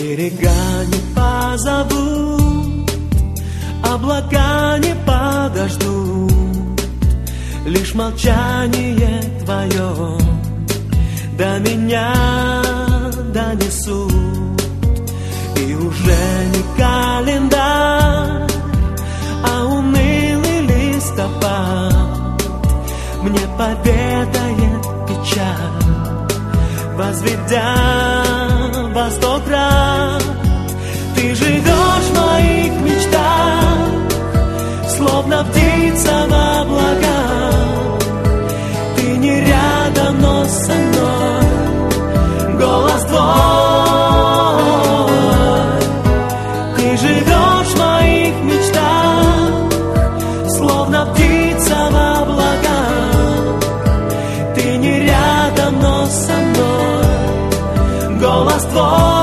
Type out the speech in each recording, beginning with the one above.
Берега не позовут, облака не подождут, лишь молчание твое до меня донесут. И уже не календарь, а унылый листопад мне поведает печаль, возведя во 100 крат. Ты живешь в моих мечтах, словно птица в облаках. Ты не рядом, но со мной. Голос твой. Ты живешь в моих мечтах, словно птица в облаках. Ты не рядом, но со мной. Голос твой.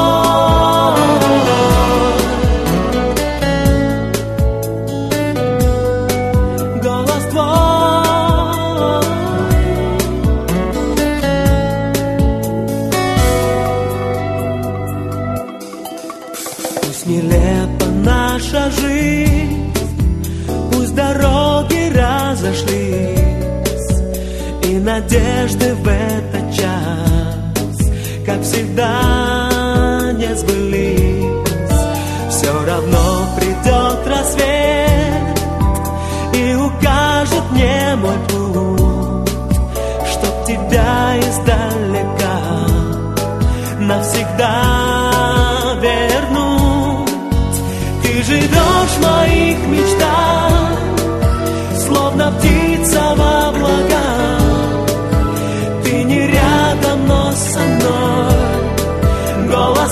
Нелепа наша жизнь, пусть дороги разошлись, и надежды в этот час, как всегда, не сбылись. Все равно придет рассвет и укажет мне мой путь, чтоб тебя издалека навсегда вернуть. Ты живешь в моих мечтах, словно птица в облаках. Ты не рядом, но со мной. Голос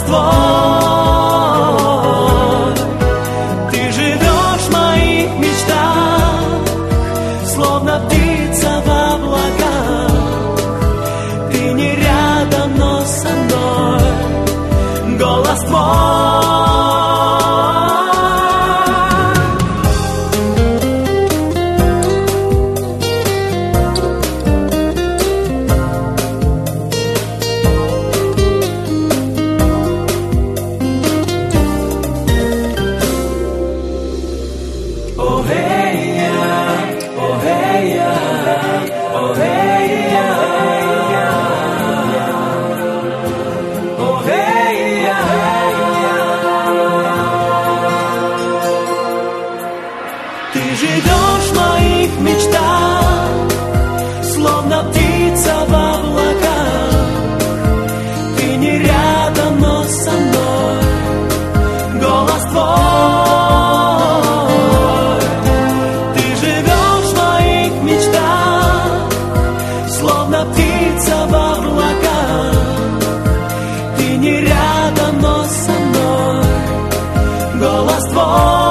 твой. Ты живешь в моих мечтах, словно птица в облаках. Ты не рядом, но со мной. Голос твой. Ты живешь в моих мечтах, словно птица в облаках. Ты не рядом, но со мной. Голос твой. Ты живешь в моих мечтах, словно птица в облаках. Ты не рядом, но со мной. Голос твой.